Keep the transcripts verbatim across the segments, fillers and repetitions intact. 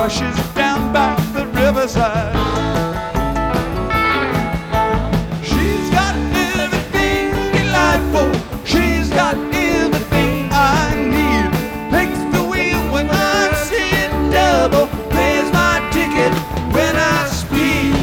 washes down by the riverside. She's got everything delightful. She's got everything I need. Takes the wheel when I'm seeing double. Pays my ticket when I speed.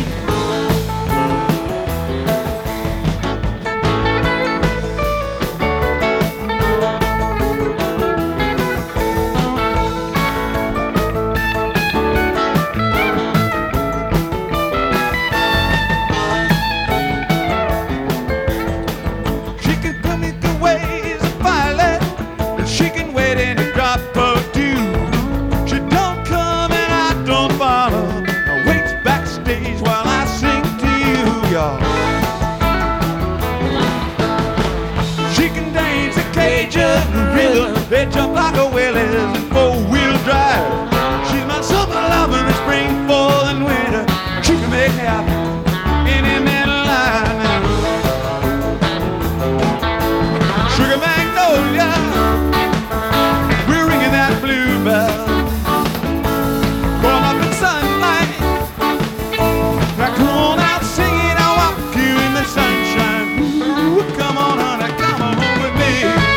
They jump like a whale in four-wheel drive. She's my summer love in the spring, fall, and winter. She can make happy any man alive. Sugar magnolia, we're ringing that bluebell. Born up in sunlight, now come on out singing. I'll walk you in the sunshine. Ooh, come on, honey, come on home with me.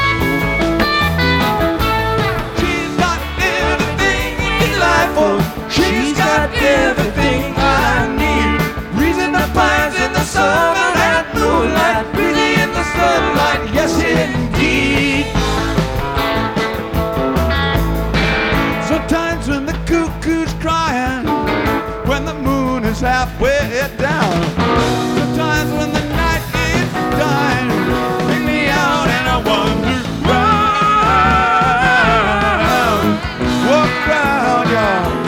She's got everything I need. Reason the pines in the summer and moonlight, breathing in the sunlight, yes indeed. Sometimes when the cuckoo's crying, when the moon is halfway down, sometimes when the night is dying, take me out and I wander round, walk round, y'all.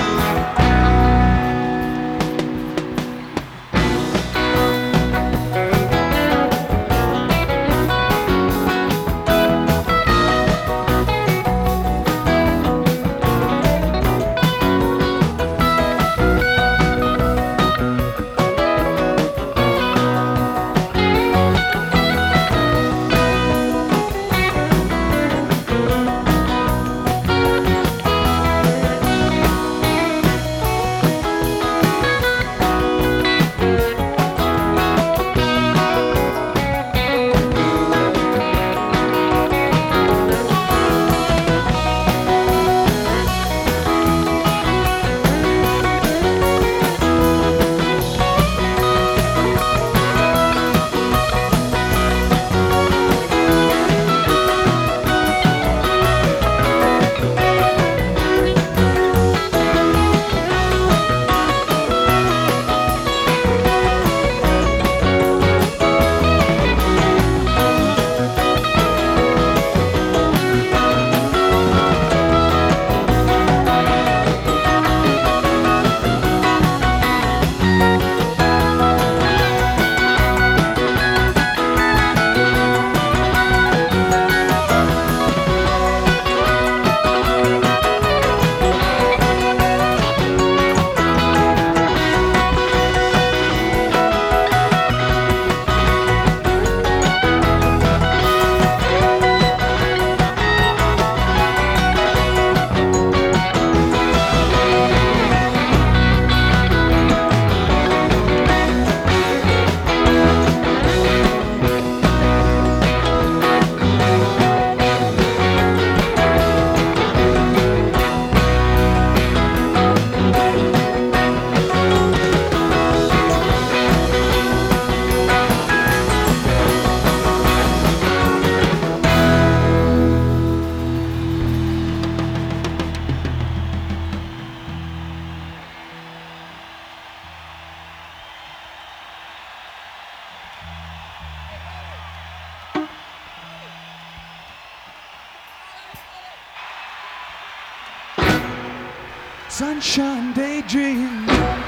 Sunshine daydream,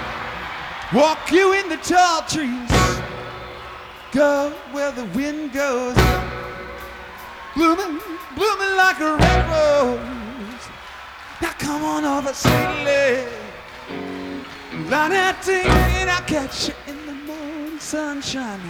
walk you in the tall trees, go where the wind goes, blooming, blooming like a red rose. Now come on over sweetly, line that thing and I'll catch you in the morning. Sunshine,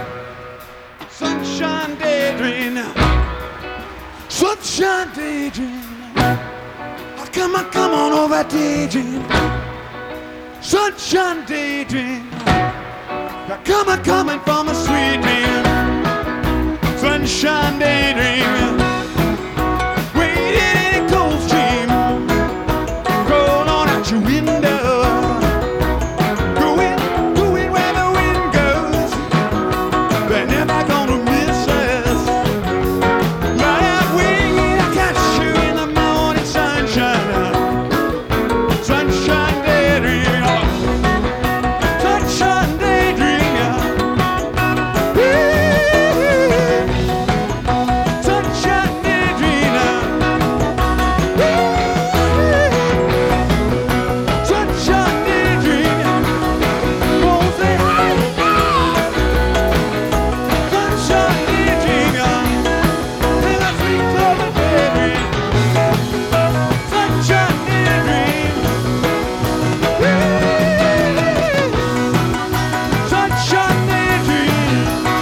sunshine daydream now, sunshine daydream now. I'll come Come on, come on over, daydream. Sunshine daydream. Come on, coming from a sweet dream. Sunshine daydream. Waiting in a cold stream. Roll on out your window. Going, going where the wind goes. They're never gonna miss us. Right out waiting, I catch you in the morning sunshine. Sunshine daydream. Sunshine daydream. Sunshine daydream. Sunshine daydream. Won't say hi. Sunshine daydream. Till I sleep till the daydream. Sunshine daydream. Sunshine daydream.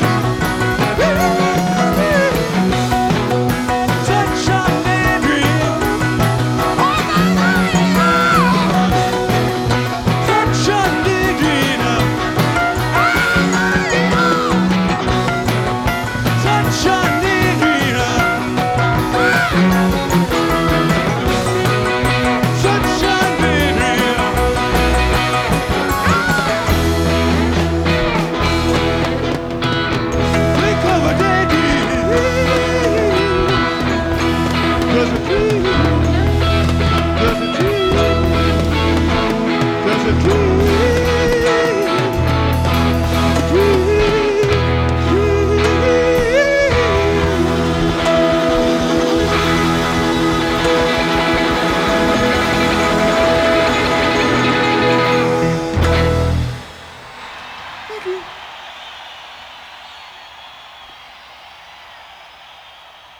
Sunshine daydream. Sunshine daydream. Sunshine